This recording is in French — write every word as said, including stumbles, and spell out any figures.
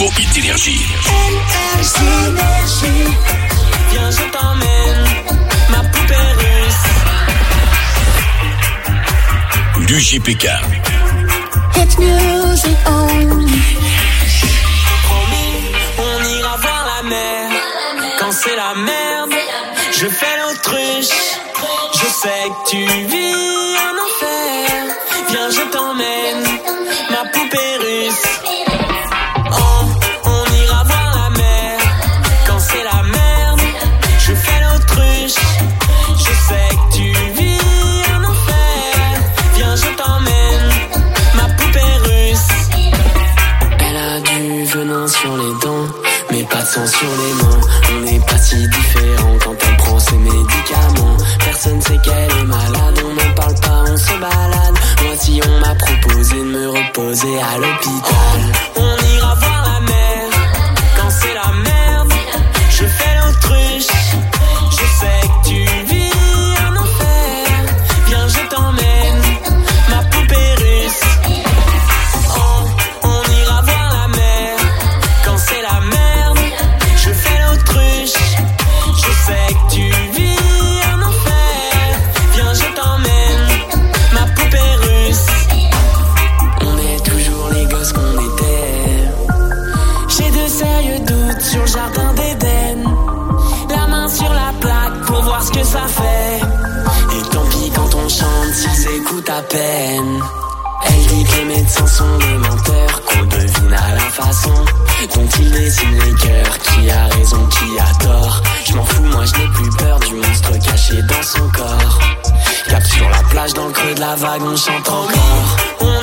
nouveau hit d'énergie. Énergie. Viens, je t'emmène, ma poupée russe. Du J P K. It's music only. Promis, on ira voir la mer. Quand c'est la merde, je fais l'autruche. Je sais que tu vis un enfer. Viens, je t'emmène, ma poupée russe. Oh, on ira voir la mer. Quand c'est la merde, je fais l'autruche. Je sais que tu vis un enfer. Viens, je t'emmène, ma poupée russe. Elle a du venin sur les dents, mais pas de sang sur les mains. On n'est pas si différents quand elle prend ses médicaments. Personne sait qu'elle est malade, on n'en parle pas, on se balade. Moi si on m'a proposé de me reposer à l'hôpital. On ira voir la mer, quand c'est la merde. Je fais l'autruche, je sais que tu vis un enfer. Viens, je t'emmène, ma poupée russe. Oh, on ira voir la mer, quand c'est la merde. Je fais l'autruche, je sais que tu vis un enfer. Viens, je t'emmène, ma poupée russe. On est toujours les gosses qu'on était. J'ai de sérieux doutes sur le jardin d'Éden. La main sur la plaque pour voir ce que ça fait. Et tant pis quand on chante s'ils écoutent à peine. Elle dit que les médecins sont des menteurs, qu'on devine à la façon dont ils dessinent les cœurs. Qui a raison, qui a tort. Je m'en fous, moi je n'ai plus peur du monstre caché dans son corps. Cap sur la plage, dans le creux de la vague, on chante encore. On